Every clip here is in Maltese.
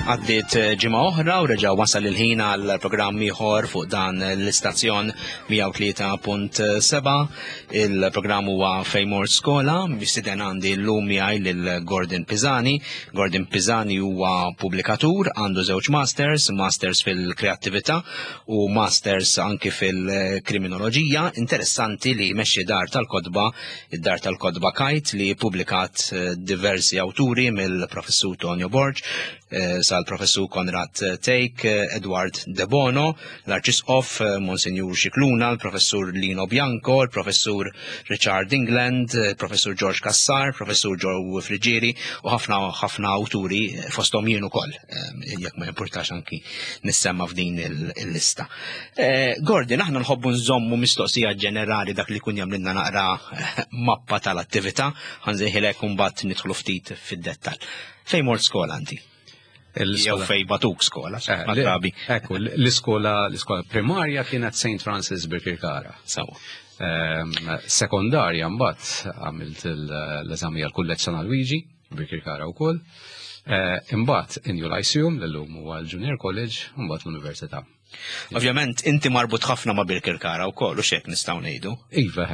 Għaddiet ġimgħa oħra u reġa' wasal il-ħin għal programm ieħor fuq dan l-istazzjon 103.7. Il-programm huwa Fejmor Skola, mistieden għandi llum miegħi lil Gordon Pisani. Gordon Pisani huwa pubblikatur, għandu żewġ masters fil-kreattività u masters anki fil-kriminoloġija. Interessanti li jmexxi dar tal-kodba, id-dar tal-kodba Kajt li publikat diversi awturi mill-professur Tonio Borg, sal-professur Konrad Tejk, Edward De Bono, l-Arċisqof Monsignor Xikluna, l-professur Lino Bianco, l-professur Richard England, l-professur George Kassar, professur Joe Frigieri u ħafna awturi fosthom jien ukoll, jekk ma importax anki nissemma f'din il-lista. Gordon, aħna nħobbu nżommu mistoqsija ġenerali dak li kun jagħmlilna naqra mappa tal-attività, ħanżejħilek imbagħad nidħlu ftit fid-dettall. Fejn mort skola anti? Jew fej batuk skola, drabi. Ekku, l-iskola primarja kienet St. Francis Birkirkara. Sekondarja mbagħad għamilt l-eżami għall-kulleġġ San Luigi, Birkirkara wkoll. Imbagħad in Lyceum l-lum huwa l-Junior College, mbagħad l-Università. Ovvjament inti marbut ħafna ma' Birkirkara wkoll u x'hekk nistgħu ngħidu. Iva,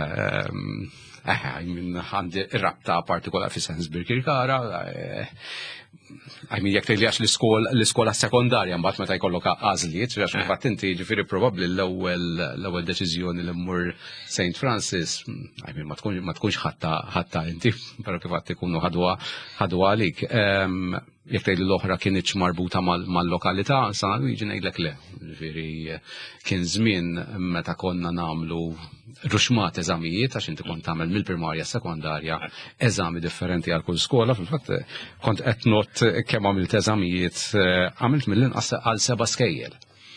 għandi rabta partikolari fi sens Birkirkara. Jekk tgħidlix l-iskola sekondarja mbagħad meta jkollok għażliet, għax imbagħad inti ġifieri probabbli l-ewwel deċiżjoni li mmur St. Francis, ma tkunx ħatta inti, però kif qatt ikunu ħadwa għalik. Jekk tgħidli l-oħra kienx marbuta mal-lokalità, San Luigi ngħidlek le. Ġifieri kien żmien meta konna nagħmlu ruxmat eżamijiet għax inti kont tagħmel mill-primarja sekondarja eżami differenti għal kull skola, fil-fatt kont qed not kemm għamilt eżamijiet, għamilt mill-inqas għal 7 skejjel.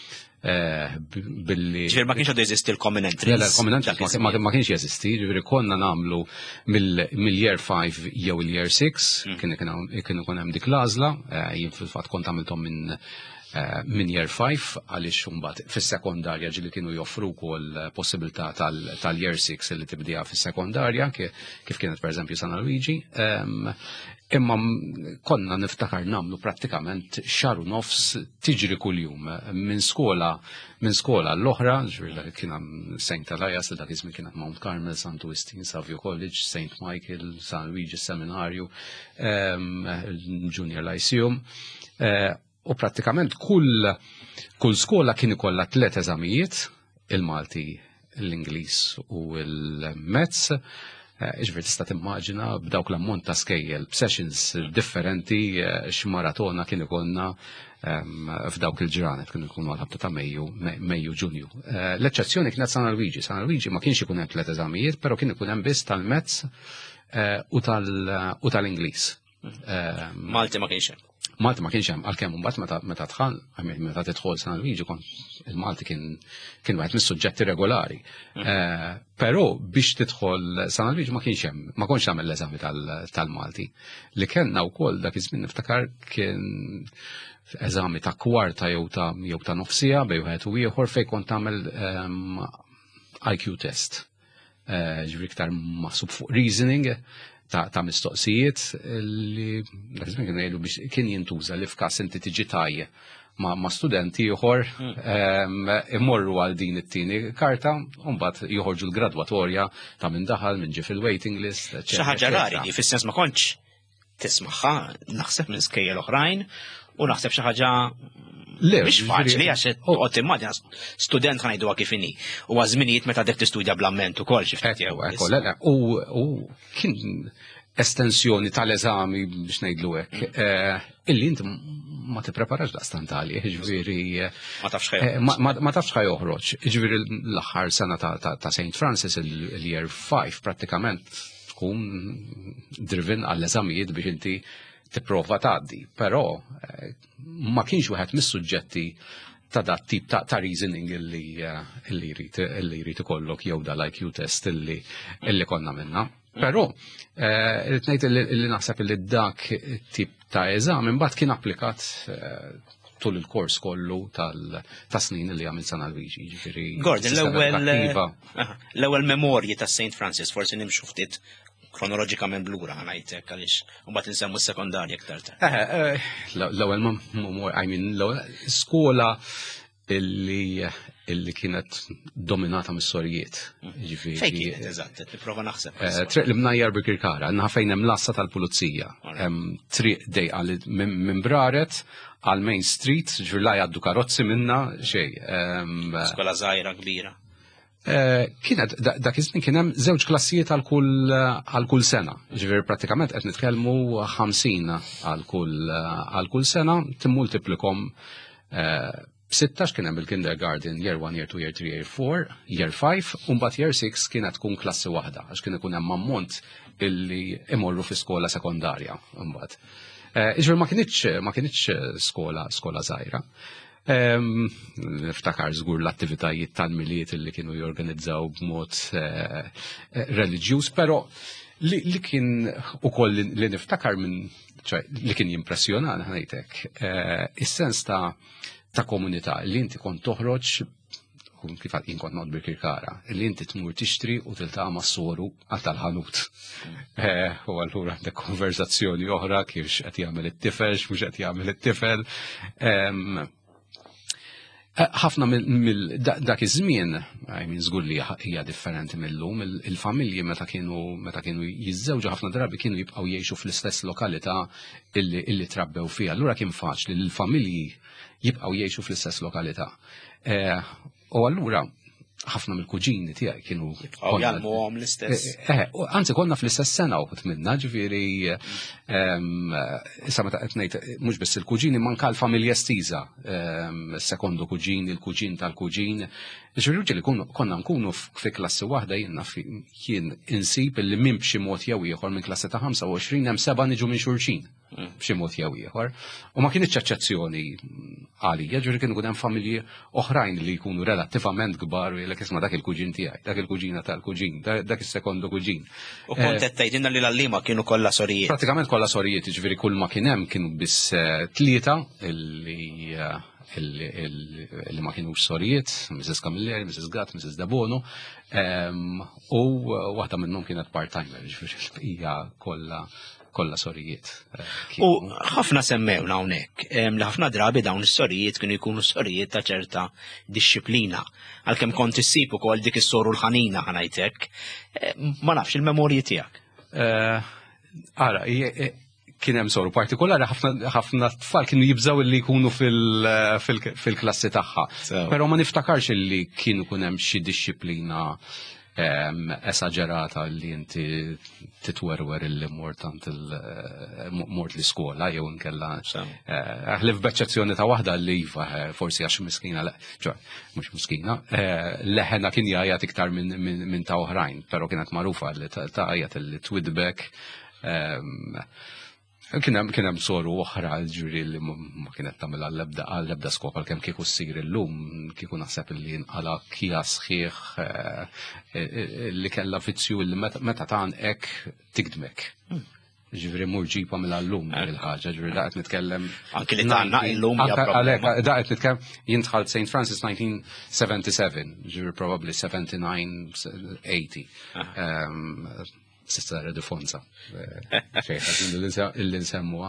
Ġifieri ma kienx għadu jeżisti l-common entries. Le, l-common entries ma kienx jeżisti, ġifieri konna nagħmlu mill-year 5 jew il-year 6, kien ikun hemm dik l-għażla, jien fil-fatt kont għamilthom minn year 5 għaliex mbagħad fis-sekondarja ġieli kienu joffru wkoll possibilità tal-year 6 li tibdiha fis-sekondarja kif kienet pereżempju San Luigi. Imma konna niftakar nagħmlu prattikament xahar u nofs tiġri kuljum minn skola l-oħra, ġifieri kien hemm St. Elias li dak iż-żmien kienet Mount Carmel, St. Augustine, Savio College, St. Michael, San Luigi Seminarju, Junior Lyceum. U prattikament kull skola kien ikollha 3 eżamijiet, il-Malti, l-Ingliż u l-Mezz. Ġifieri tista' timmaġina b'dawk l-ammont ta' skejjel b'sessions differenti x'maratona kien ikollna f'dawk il-ġranet kienu jkunu għal-ħabta ta' Mejju Ġunju. L-eċċezzjoni kienet San Luigi. San Luigi ma kienx ikun hemm 3 eżamijiet, però kien ikun hemm biss tal-Mezz u tal-Ingliż. Malti ma kienx hemm. Malti ma kienx hemm għalkemm imbagħad meta tidħol San Luigi il-Malti kien wieħed mis-suġġetti regolari. Però biex tidħol San Luigi ma kienx hemm, ma kontx tagħmel l-eżami tal-Malti. Li kellna wkoll dak iż-żmien niftakar kien eżami ta' kwarta jew ta' nofsija bejn wieħed u ieħor fejn kont tagħmel IQ test. Ġifieri iktar maħsub fuq reasoning ta' mistoqsijiet li kien jintuża li f'każ inti tiġi tajje ma' studenti ieħor imorru għal din it-tieni karta u mbagħad joħorġu l-gradwatorja ta' min daħal min ġie fil-waiting list. Xi ħaġa rari, fis-sens ma kontx tismaħħa naħseb minn skejjel oħrajn u naħseb xi ħaġa mhix faċli għax toqgħod immaġina student ħanajduha kif inhi. U żminijiet meta dek tistudja bl-amment ukoll xi ftit jew. U kien estensjoni tal-eżami biex ngħidlu hekk. Illi inti ma tippreparax daqstant għalih, ġifieri ma tafx ħajoħroġ. Ġifieri l-aħħar sena ta' St. Francis il-year 5 prattikament tkun driven għall-eżamijiet biex inti tipprova tgħaddi, però ma kienx wieħed mis-suġġetti ta' dat tip ta' reasoning illi jrid ikollok jew dal-IQ test illi konna minna. Però irid ngħid illi naħseb illi dak tip ta' eżami mbagħad kien applikat tul il-kors kollu ta' snin li għamil San Luigi. Gordon, l-ewwel memorji ta' St. Francis forsi nimxu ftit kronoloġikament blura ħanajtek għaliex mbagħad insemmu s-sekondarja aktar tard. L-ewwel l-ewwel skola illi kienet dominata mis-sorijiet. Fejn kienet eżatt, nipprova naħseb. Triq li mnajjar Bikirkara, għandna fejn hemm l-assa tal-pulizija. Triq dejqa minn Braret għal Main Street, ġurla jgħaddu karozzi minna xejn. Skola żgħira kbira. Kienet dak iż-żmien kien hemm żewġ klassijiet għal kull sena. Ġifieri prattikament qed nitkellmu 50 għal kull sena, timmultiplikom 16 kien hemm il-kindergarten year 1, year 2, year 3, year 4, year 5, u mbagħad year 6 kienet tkun klassi waħda għax kien ikun hemm ammont illi imorru fi skola sekondarja mbagħad. Iġver ma kienitx skola żgħira. Niftakar żgur l-attivitajiet tal-miliet illi kienu jorganizzaw b'mod reliġjuż, però li kien ukoll li niftakar minn li kien jimpressjonana ngħidlek is-sens ta' komunità li inti kont toħroġ kif jien kont noqgħod Bikirkara, li inti tmur tixtri u tiltaqa' mas-soru għal tal-ħanut. U allura għandek konverzazzjoni oħra kif qed jagħmel it-tifel, x'mhux qed jagħmel it-tifel. Ħafna dak iż-żmien, żgur li hija differenti millum, il-familji meta kienu jiżżewġu ħafna drabi kienu jibqgħu jgħixu fl-istess lokalità illi trabbew fiha. Allura kien faċli li l-familji jibqgħu jgħixu fl-istess lokalità. U allura ħafna mill-kuġini tiegħi kienu jgħalmuhom l-istess. Anzi konna fl-istess sena waqt minna, ġifieri issa meta qed ngħid mhux biss il-kuġini manka l-familja estiża, sekondu kuġin, il-kuġin tal-kuġin. Ġifieri li konna nkunu fi klassi waħda jien insib illi minn b'xi mod jew ieħor minn klassi ta' 25 hemm 7 niġu minn xulxin b'xi mod jew ieħor. U ma kienx eċċezzjoni għalija, ġifieri kienu hemm familji oħrajn li jkunu relattivament kbar u jgħidlek isma' dak il-kuġin tiegħi, dak il-kuġina tal-kuġin, dak is-sekondu kuġin. U kont qed tgħidilna li l-għalliema kienu kollha sorijiet. Pratikament kollha sorijiet, ġifieri kull ma kien hemm kienu biss 3 illi ma kienux sorijiet, Mrs. Camilleri, Mrs. Gatt, Mrs. Dabono, u waħda minnhom kienet part-timer, ġifieri hija kollha sorijiet. U ħafna semmewna hawnhekk li ħafna drabi dawn is-sorijiet kienu jkunu sorijiet ta' ċerta dixxilpina. Għalkemm kont issib ukoll dik is-soru l-ħanina ħanajtek, ma nafx il-memorji tiegħek. Ara, kien hemm soru partikolari ħafna tfal kienu jibżaw li jkunu fil-klassi tagħha. Però ma niftakarx li kienu kun hemm xi dixxilpina esagerata li inti titwerwer illi mort l-iskola jew inkella ħlif b'eċċezzjoni ta' waħda li forsi għax miskina mhux miskina leħena kien jgħajjat iktar minn ta' oħrajn, però kienet magħrufa li taqgħajjat li twidbek. Kien hemm soru oħra ġuri li ma kienet tagħmel għall-ebda skop għalkemm kieku ssir illum kieku naħseb li nqala kija sħiħ li kellha vizzju li meta tagħan hekk tikdmek. Ġifieri mur ġiba mill-allum il-ħaġa, ġifieri daqgħet nitkellem. Anke li tagħna illum għalhekk daqgħet nitkellem jien dħalt St. Francis 1977, ġifieri probably 79-80. Sista Redefonza, illi nsemmuha.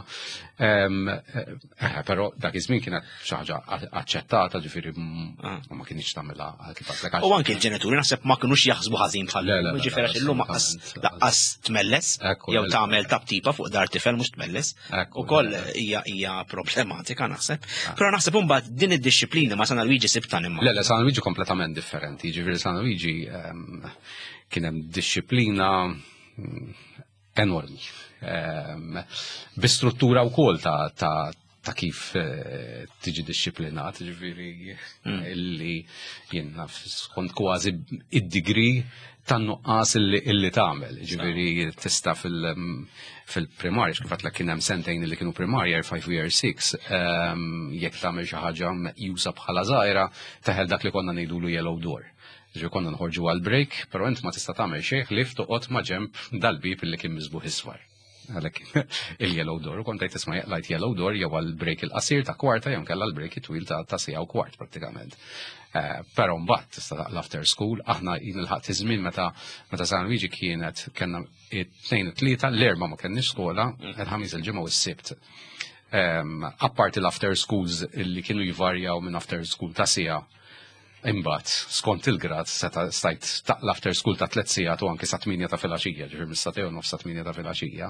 Però dak iż-żmien kienet xi ħaġa aċċettata, ġifieri ma kienx tagħmilha kif għadlek. U anke l-ġenituri naħseb ma kinux jaħsbu ħażin bħal ġifieri għax illum laqqas tmelles jew tagħmel tabtipa fuq dar tifel mhux tmelles. Ukoll hija problematika naħseb. Però naħseb imbagħad din id-dixxilpina ma' San Luigi sibta imma. Le, San Luigi kompletament differenti, ġifieri San Luigi kien hemm dixxilpina enormi. Bi-struttura wkoll ta' kif tiġi dixxiplinat, ġifieri illi jiena skont kważi id-degree tan-nuqqas illi tagħmel. Ġifieri tista' fil-primarja kif għadlek kien hemm sentejn li kienu primarja year 5 u year 6, jekk tagħmel xi ħaġa meqjusa bħala żgħira teħel dak li konna ngħidulu yellow door. Ġi konna nħorġu għal-break, pero int ma tista' tagħmel xejn ħlief toqgħod ma' ġenb dal-bib illi kien miżbuħ isfar. għalhekk il-yellow door, u kont qed tisma' jaqlajt yellow door jew għall-break il-qasir ta' kwarta jew kellha l-break it-twil ta' sija u kwart prattikament. Però mbagħad tista' l-after school aħna il-ħadd iż-żmien meta San Luigi kellna it-tnejn u tlieta l-erba' ma kenniex skola, il-ħamis il-ġimgħa u s-sibt. Apparti l-after schools li kienu jivarjaw minn after school ta' sija, imbagħad skont il-grad stajt l-after school ta' 3 sigħat u anke sa 8 ta' filgħaxija, ġifier mis-satej u nofs sa 8 ta' filgħaxija.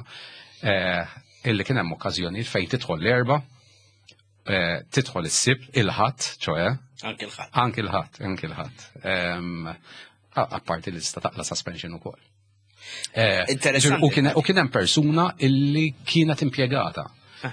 Illi kien hemm okkażjonijiet fejn tidħol l-erba', tidħol is-sibt, il-ħadd, ċoe. Anke il-ħadd. Apparti li tista' taqla suspension ukoll. Interessanti. U kien hemm persuna illi kienet impjegata.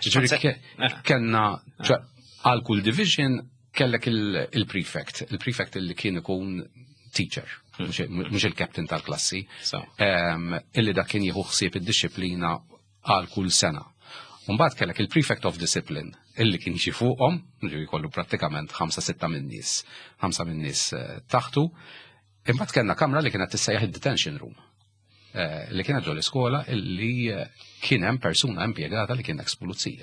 Kenna għal kull division kellek il-prefect. Il-prefect illi kien ikun teacher, mhux il-captain tal-klassi, illi dak kien jieħu ħsieb id-disciplina għal kull sena. Mbagħad kellek il-prefect of discipline illi kien jixi fuqhom, jkollu prattikament 5-6 min nies taħtu. Imbagħad kellna kamra li kienet tissejjaħ id-detention room. Li kienet ġol iskola illi kien hemm persuna impjegata li kien ex-pulizija.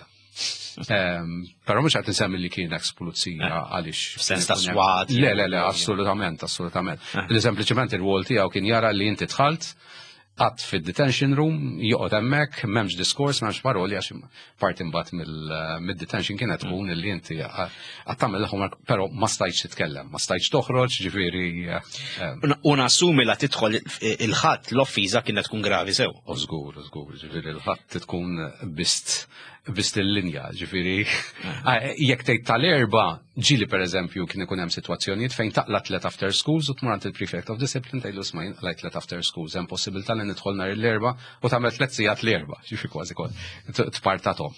Però mhux qed insemmi li kien ex-pulizija għaliex f'sens ta' swat. Le, assolutament. Li sempliċement ir-rwol tiegħu kien jara li inti dħalt għad fid-detention room, joqgħod hemmhekk, m'hemmx diskors, m'hemmx paroli għax parti mbagħad mid-detention kienet tkun illi inti qed tagħmel homework, però ma stajtx titkellem, ma stajtx toħroġ, ġifieri. U nassumi la tidħol il-ħadd l-offiża kienet tkun gravi sew. Żgur, ġifieri l-ħadd tkun bist il-linja, ġifieri. Jekk tgħid tal-erba' ġieli pereżempju kien ikun hemm sitwazzjonijiet fejn taqla 3 after schools u tmur il-prefect of discipline tgħidlu smajn lajt 3 after schools, hemm possibilità li nidħol nhar l-erba' u tagħmel 3 sigħat l-erba', ġifieri kważi tpartathom.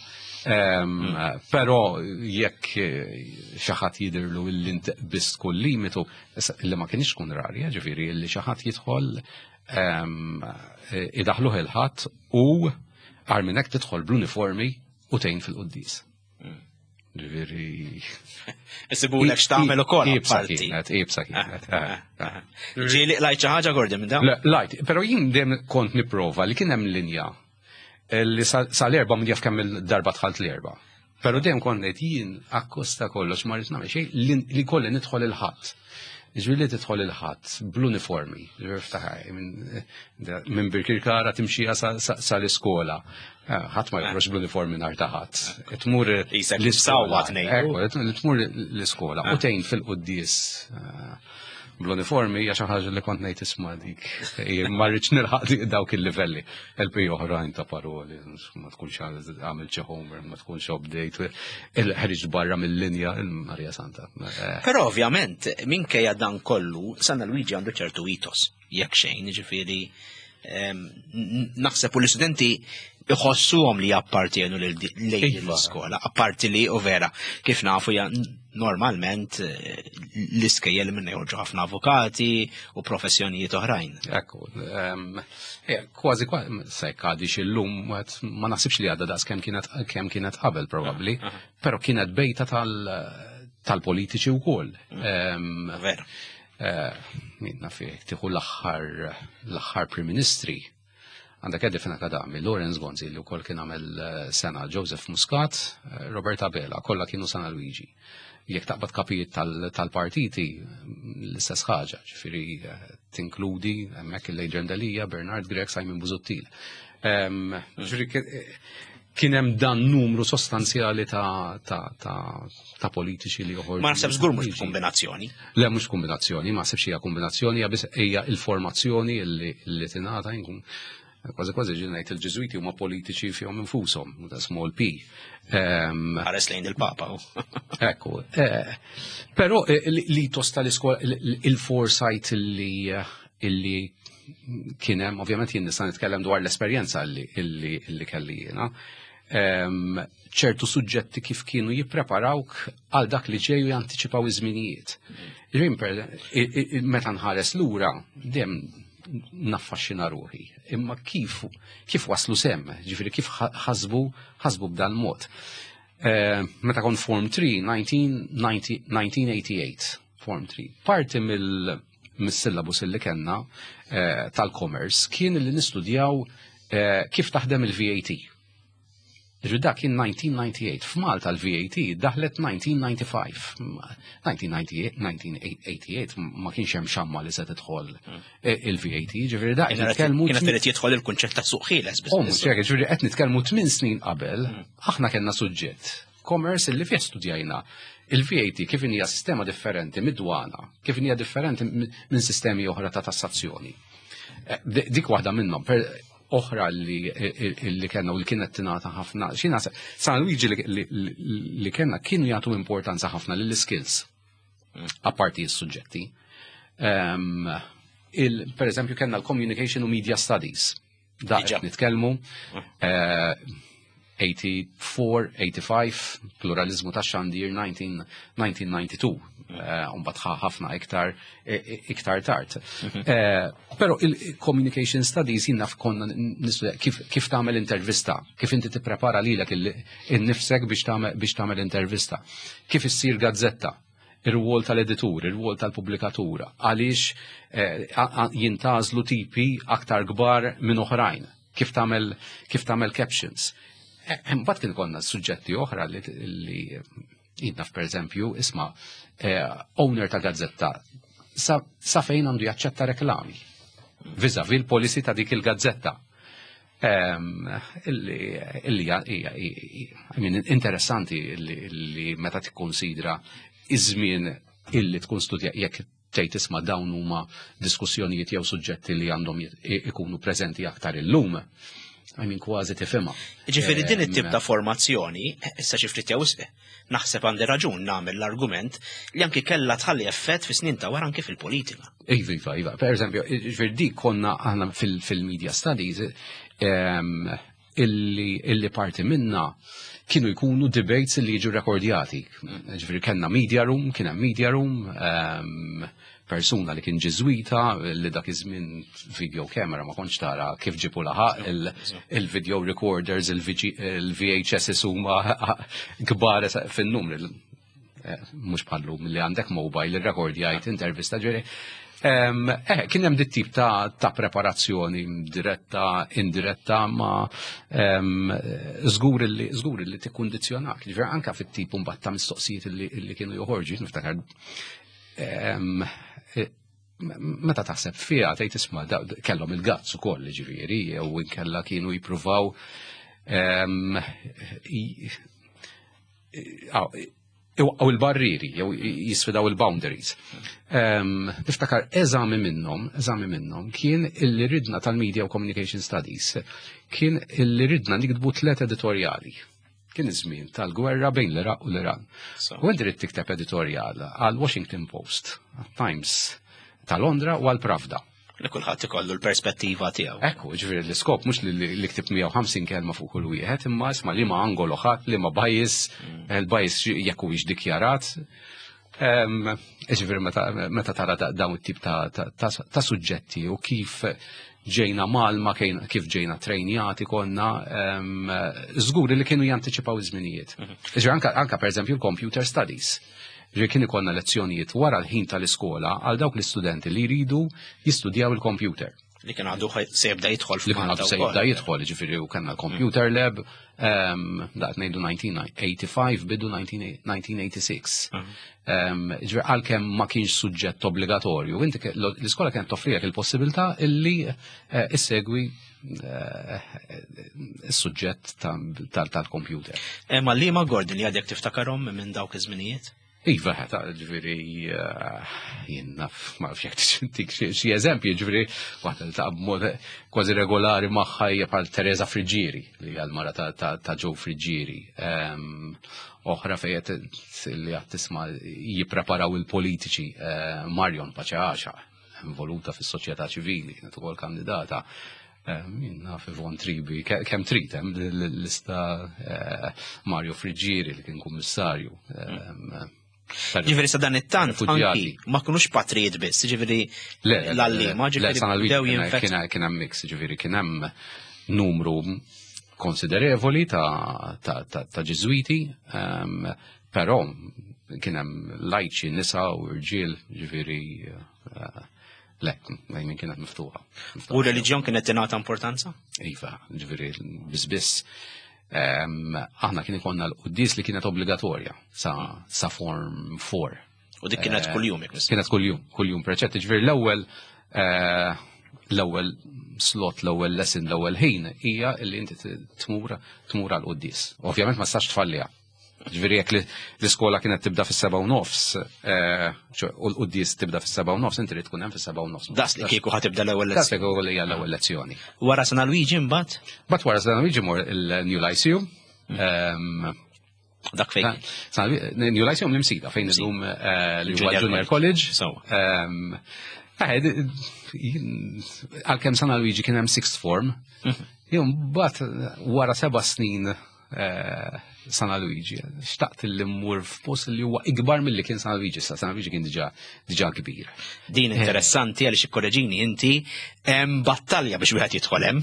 Però jekk xi ħadd jidhirlu illi intaqbist kull limitu illi ma kienx tkun rari, ġifieri illi xi ħadd jidħol idaħluh il-ħadd u għar minn hekk tidħol bl-uniformi u tgħin fil-qudies. Ġifieri. Isibulek x'tagħmel ukoll. Ibsa kienet. Ġieli lajt xi ħaġa Gordi minn dawn? Lajt, però jien dejjem kont nipprova li kien hemm linja li sal-erba' min jaf kemm il-darba dħalt l-erba'. Però dejjem kont ngħid jien akkosta kollox ma rrid nagħmel xejn li kolli nidħol il-ħadd. Ġieli tidħol il-ħadd bl-uniformi, minn Birkirkara timxija sal-iskola. Ħadd ma joħroġ bl-uniformi nhar ta' ħadd. Tmur l-iskola. Tmur l-iskola u tgħin fil-qudies bl-uniformi hija xi ħaġa li kont ngħid isma' dik. Ma rridx nilħaq dawk il-livelli. Elpi oħrajn ta' paroli, ma tkunx għamil xi homework, ma tkunx update, il-ħriġ barra mill-linja il-Marja Santa. Però ovvjament minkejja dan kollu San Luigi għandu ċertu itos, jekk xejn, ġifieri naħseb u l-istudenti iħossuhom li jappartienu lejn l-iskola, apparti li u vera kif nafu normalment l-iskejjel minn joħorġu ħafna avukati u professjonijiet oħrajn. Ekku, kważi sekkadi xillum ma naħsibx li għadda daqs kemm kienet qabel probabbli, però kienet bejta tal-politiċi wkoll. Vera. Minna fih tieħu l-aħħar Prim Ministri. Għandek għeddi fin akadami, Lorenz Gonzi li wkoll kien għamel sena, Joseph Muscat, Robert Abela, kollha kienu San Luigi. Jekk taqbad kapijiet tal-partiti l-istess ħaġa, ġifieri tinkludi hemmhekk il-Lejġen Dalija, Bernard Gregg, Simon Busuttil. Kien hemm dan numru sostanzjali ta' politiċi li joħorġu. Ma naħseb żgur mhux kombinazzjoni. Le mhux kombinazzjoni, ma naħsebx hija kombinazzjoni, hija il-formazzjoni li tingħata jinkun kważi ġilnejt il-Ġeżwiti huma politiċi fihom infushom, small P. Ħares lejn il-Papa. Ekku. Però li tosta l-iskola il-foresight illi kien hemm, ovvjament jien nista' nitkellem dwar l-esperjenza illi kelli jiena. ċertu suġġetti kif kienu jippreparawk għal dak li ġeju jantiċipaw iż-żminijiet. Meta nħares lura, dejjem naffaxxina ruħi. Imma kif waslu semm, ġifieri kif ħasbu b'dan mod. Meta kon Form 3, 1988, Form 3. Parti mis-syllabus li kellna tal-commerce kien li nistudjaw kif taħdem il-VAT. Dak kien 1998. F'Malta l-VAT daħlet 1995. 1988 ma kienx hemm xamma li se tidħol il-VAT. Ġifieri dak nitkellmu kien qed jidħol il-kunċett ta' suq ħieles biss. Ġifieri qed nitkellmu 8 snin qabel, aħna kellna suġġett commerce li fih studjajna il-VAT kif hija sistema differenti mid-dwana, kif hija differenti minn sistemi oħra ta' tassazzjoni. Dik waħda minnhom. Oħra li kellna u li kienet tingħata ħafna. San Luigi li kellna kienu jagħtu importanza ħafna lill-skills apparti s-suġġetti. Per eżempju kellna l-Communication u Media Studies. Dak nitkellmu 84, 85, pluralizmu ta' xandir 1992. Unbatħa ħafna iktar tard. Pero il-communication studies jinnna konna nistudja kif tagħmel intervista, kif inti tipprepara lilek innifsek biex tagħmel intervista, kif issir gazzetta, ir-rwol tal-editur, ir-rwol tal-pubblikatura, għaliex jintażlu tipi aktar kbar minn oħrajn, kif tagħmel captions. Mbagħad kien konna suġġetti oħra li jidnaf per eżempju isma' owner ta' gazzetta sa fejn għandu jaċċetta reklami viżavi l-policy ta' dik il-gazzetta. Interessanti li meta tikkonsidra iż-żmien illi tkun studja jekk tgħid isma' dawn huma diskussjonijiet jew suġġetti li għandhom ikunu preżenti aktar illum. Kważi tifhimha. Ġifieri din it-tip ta' formazzjoni, issa xi ftit jew naħseb għandi raġun nagħmel l-argument li anke kellha tħalli effett fi snin ta' wara anke fil-politika. Iva. Per eżempju, ġifieri dik konna aħna fil-media studies illi parti minna kienu jkunu debates li jiġu rekordjati. Ġifieri kellna media room, kien hemm media room, persuna li kien ġiżwita li dak iż-żmien video camera ma kontx tara kif ġibu laħaq il-video recorders, il-VHS huma kbar fin-numri. Mhux bħallu milli għandek mobile irrekordjajt intervista ġieri. Kien hemm dit tip ta' preparazzjoni diretta, indiretta, ma żgur li tikkundizzjonak. Ġifieri anke fit-tip mbagħad ta' mistoqsijiet li kienu joħorġu, niftakar meta taħseb fiha tgħid isma' kellhom il-gazz ukoll ġifieri jew inkella kienu jippruvaw u l-barriri jew jisfidaw il-boundaries. Niftakar eżami minnhom kien illi ridna tal-Media u Communication Studies kien illi ridna nikdbu 3 editorjali. Kien iż-żmien tal-gwerra bejn l-Iraq u l-Iran. U inti rid tikteb editorjal għal Washington Post, Times ta' Londra u għal Pravda. Li kulħadd ikollu l-perspettiva tiegħu. Ekku, ġifieri l-iskop mhux li ktib 150 kelma fuq kull wieħed, imma isma' li ma angolo ħadd, li ma bajis, il-bajis jekk huwiex dikjarat. Ġifieri meta tara dawn it-tip ta' suġġetti u kif ġejna malma kif ġejna trejnjati konna żguri li kienu jantiċipaw iż-żminijiet. Anka pereżempju l-computer studies. Kien ikollna lezzjonijiet wara l-ħin tal-iskola għal dawk l-istudenti li jridu jistudjaw il-computer. Li kien għadu se jibda jidħol Li kien għadu se jibda jidħol, ġifieri kellna l-computer lab, daqt ngħidu 1985 bidu 1986. Ġifieri għalkemm ma kienx suġġett obbligatorju, l-iskola kienet toffrijek il-possibilità illi issegwi is-suġġett tal-computer. Ma li ma Gordon li għadek tiftakarhom minn dawk iż-żminijiet? Iva, ġifieri jien naf ma nafx jekk tintik xi eżempji, ġifieri waħda li taqab mod kważi regolari magħha hija bħal Teresa Friġġieri li hija l-mara ta' Joe Friġġieri. Oħra fejn li qed tisma' jippreparaw il-politiċi Marion Paċeaxa, involuta fis-soċjetà ċivili, kienet ukoll kandidata. Naf Ivon Tribi, kemm trid hemm l-lista Mario Friġġieri li kien kummissarju. Ġifieri sa dan it-tant anki ma kinux patrijiet biss, ġifieri l-allima ġifieri kien hemm mix, ġifieri kien hemm numru konsiderevoli ta' Ġiżwiti, però kien hemm lajċi nisa u rġiel ġifieri Lek, minn kienet miftuħa. U reliġjon kienet tingħata importanza? Iva, ġifieri biss. Aħna kien ikonna l-qudies li kienet obbligatorja sa form 4. U dik kienet kuljum jekk kienet kuljum preċetti, ġifieri l-ewwel slot, l-ewwel lesson, l-ewwel ħin hija li inti tmur għall-qudies. Ovvjament ma stax tfalliha. Ġifieri jekk l-iskola kienet tibda fis-7:30 u l-qudies tibda fis-7:30, inti tkun hemm fis-7:30. Das li kieku ħatibda l-ewwel lezzjoni. Das li kieku hija l-ewwel lezzjoni. Wara San Luigi mbagħad? But wara San Luigi mor il-New Lyceum. Dak fejn. New Lyceum l-imsida fejn illum l-Junior College. Għalkemm San Luigi kien hemm sixth form. Jew mbagħad wara 7 snin San Luigi, xtaqt li mmur f'post li huwa ikbar milli kien San Luigi, San Luigi kien diġà kbir. Din interessanti għaliex ikkorreġini inti hemm battalja biex wieħed jidħol hemm.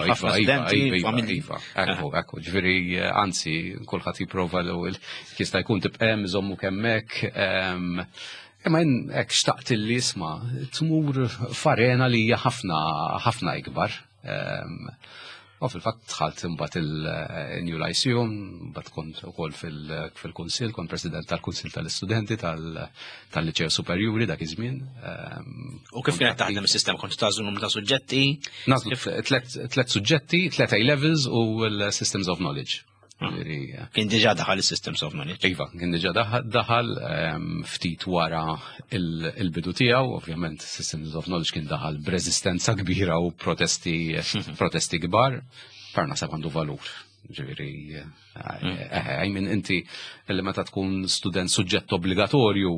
Iva. Ekku, ġifieri anzi kulħadd jipprova l-ewwel jista' jkun tibqem iżommu kemmek. Imma hekk xtaqt li isma' tmur f'arena li hija ħafna ikbar. U fil-fatt dħalt imbagħad il-New Lyceum, mbagħad kont ukoll fil-kunsill, kont president tal-Kunsill tal-Istudenti tal-Liċew Superjuri dak iż-żmien. U kif kienet taħdem is-sistema? Kont tażlu numru ta' suġġetti? Nażlu tliet suġġetti, 3 A-levels u l-Systems of Knowledge. Kien diġà daħal is-Systems of Knowledge. Iva, kien diġà daħal ftit wara il-bidu tiegħu, ovvjament Systems of Knowledge kien daħal b'reżistenza kbira u protesti kbar, per naħseb għandu valur. Ġifieri, inti li meta tkun student suġġett obbligatorju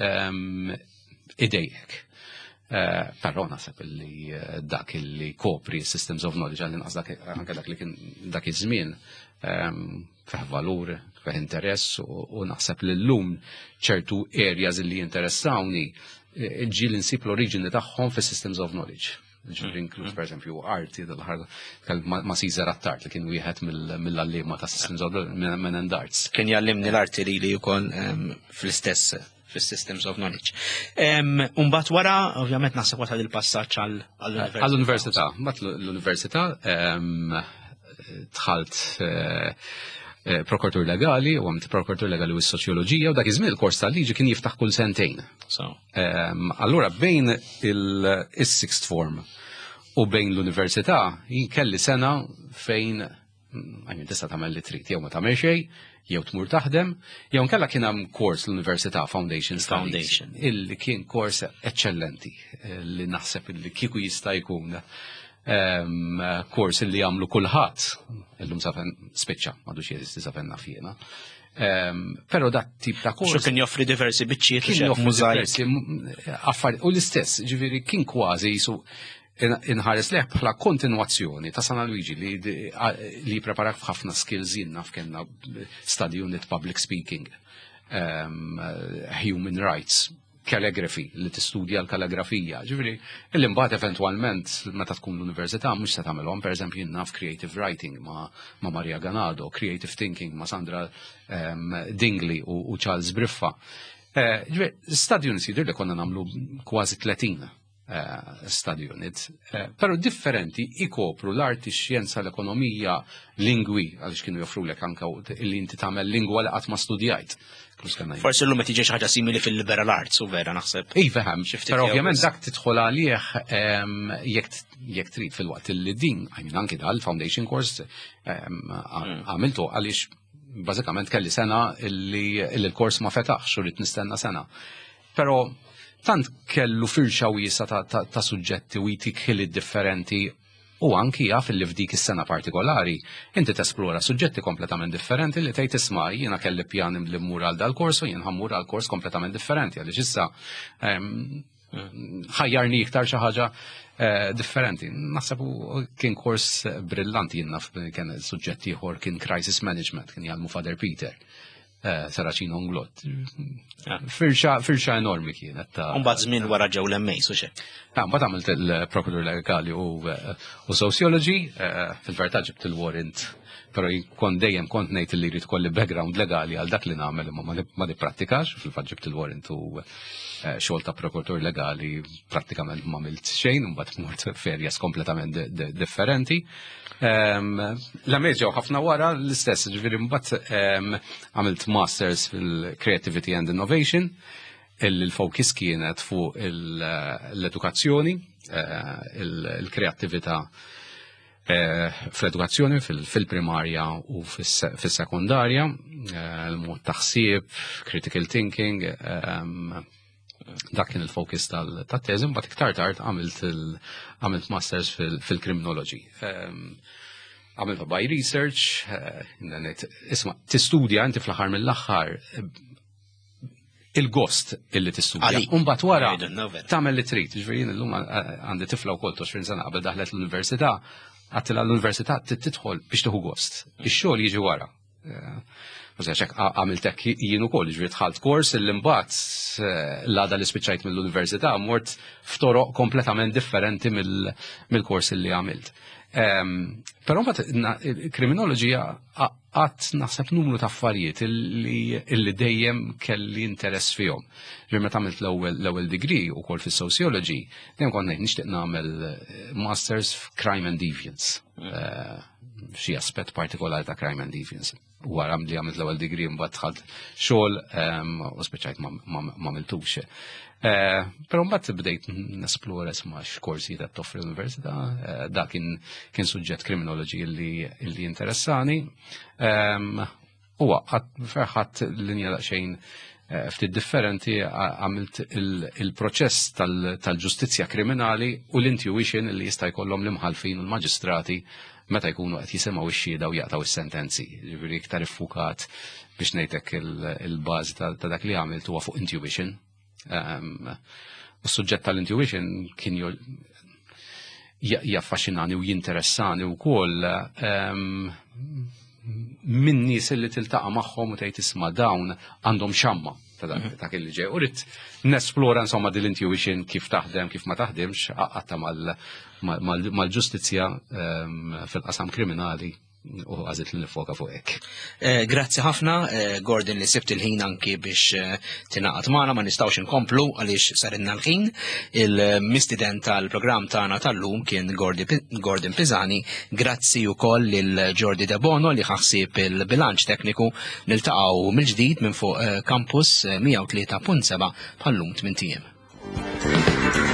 idejek. Però naħseb li dak li kopri Systems of Knowledge għal-inqas anke dak li kien dak iż-żmien feħ valur, feħ interess u naħseb li l-lum ċertu areas li interessawni ġil insib l-oriġini tagħhom fi Systems of Knowledge. Ġifieri inkluż pereżempju arti ma' Caesar Attart li kien wieħed mill-allima ta' Systems of Knowledge minn Arts. Kien jallimni l-arti li wkoll fl-istess fis-Systems of Knowledge. Mbagħad wara, ovvjament naħseb wara il-passaġġ għall-università. Mbagħad l-università dħalt prokuratur legali u għamilt prokuratur legali u s-soċjoloġija u dak iż-żmien il-kors tal-liġi kien jiftaħ kull sentejn. Allura bejn il-sixth form u bejn l-università kelli sena fejn tista' tagħmel li trid jew ma tagħmel xejn, jew tmur taħdem, jew nkella kien hemm kors l-Università Foundation illi kien kors eċċellenti li naħseb illi kieku jista' jkun kors li jagħmlu kulħadd illum safen spiċċa m'għadux jeżisti safenna fiena. Però dak tip ta' kors kien joffri diversi biċċiet kien joffri diversi affarijiet u l-istess, ġifieri kien kważi jisu inħares leħ bħala kontinuazzjoni ta' San Luigi li preparak f'ħafna skills jinnna f'kenna study unit public speaking, human rights, calligraphy, li tistudja l-kalligrafija. Ġifieri, l-imbagħad eventwalment meta tkun l-università mhux se tagħmelhom pereżempju jinnna f'creative writing ma' Maria Ganado, creative thinking ma' Sandra Dingley u Charles Briffa. Ġifieri, study units jidher li konna nagħmlu kważi 30 study unit, pero differenti ikopru l-arti, xjenza, l-ekonomija, lingwi, għaliex kienu joffrulek anka li inti tagħmel lingwa li qatt ma studjajt. Forsi llum qed tiġi xi ħaġa simili fil-liberal arts u vera naħseb. Iva hemm, però ovvjament dak tidħol għalih jekk trid fil-waqt li din, anke dal-foundation course għamiltu għaliex bażikament kelli sena illi l-kors ma fetaħx u rrid nistenna sena. Però tant kellu firxa wiesa ta' suġġetti u jtik ħili differenti u anki jaf li f'dik is-sena partikolari inti tesplora suġġetti kompletament differenti li tgħid isma' jiena kelli pjan li mmur għal dal-kors u jien ħammur għal kors kompletament differenti għaliex issa ħajjarni iktar xi ħaġa differenti. Naħseb kien kors brillanti jiena kien suġġett ieħor kien crisis management kien jgħalmu Father Peter. Saracino Nglot. Firxa enormi kienet. Mbagħad żmien wara ġew l-emmejs u xejn. Mbagħad għamilt il-Prokuratur Legali u Sociology, fil-verità ġibt il-warrant Però dejjem kont ngħid li jrid kolli background legali għal dak li nagħmel imma ma nippratikax, fil-fatt ġibt il-warrant u xogħol ta' prokuratur legali prattikament ma għamilt xejn, mbagħad mort ferjas kompletament differenti. L-Amerika ħafna wara l-istess, ġifieri mbagħad għamilt masters fil-Creativity and Innovation, il-focus kienet fuq l-edukazzjoni, il-kreattività fl-edukazzjoni, fil-primarja u fil-sekundarja, l-mod taħsib, critical thinking, dak kien il-focus tal-teżi, mbagħad iktar tard għamilt masters fil-criminology. Għamilt by research, isma' tistudja inti fl-aħħar mill-aħħar il-gost illi tistudja. Mbagħad wara tagħmel li trid. Ġifieri illum għandi tifla wkoll 20 sena qabel daħlet l-università, għattilha l-università tidħol biex tieħu gost. Ix-xogħol jiġi wara. Għamilt hekk jien ukoll, ġifieri dħalt kors illi mbagħad l-għada li spiċċajt mill-università mort f'toroq kompletament differenti mill-kors illi għamilt. Però mbagħad kriminoloġija għadt naħseb numru ta' affarijiet illi dejjem kelli interess fihom. Ġifieri meta għamilt l-ewwel degree ukoll fis-sociology, dejjem kont nixtieq nagħmel masters f'crime and deviance. Xi aspett partikolari ta' crime and deviance. Wara li għamilt l-ewwel degree mbagħad dħalt xogħol u speċajt ma għamiltux. Però mbagħad bdejt nesplora isma' x'korsi qed toffri l-università, dak kien suġġett kriminoloġi li interessani. U ħadd linja daqsxejn ftit differenti, għamilt il-proċess tal-ġustizzja kriminali u l-intuition li jista' jkollhom l-imħalfin u l-maġistrati meta jkunu qed jisimgħu x-xhieda u jaqtaw is-sentenzi. Ġifieri iktar iffukat biex ngħidlek il-bażi ta' dak li għamilt huwa fuq intuition. U s-suġġett tal-intuition kien jaffaxxinani u jinteressani wkoll min nies li tiltaqa' magħhom u tgħid isma' dawn għandhom xamma ta' kelli ġej. U rrid nesplora insomma din l-intuition kif taħdem, kif ma taħdimx, għatta mal-ġustizzja fil-qasam kriminali u għazit li nifoka fuq hekk. Grazzi ħafna, Gordon, li sibt il-ħin anki biex tingħaqad magħna, ma nistgħux inkomplu għaliex sarinna l-ħin. Il-mistiden tal-programm tagħna tal-lum kien Gordon Pisani. Grazzi wkoll lil Jordi De Bono li ħassib il-bilanċ tekniku. Niltaqgħu mill-ġdid minn fuq campus 103.7 bħal-lum 8 ijiem.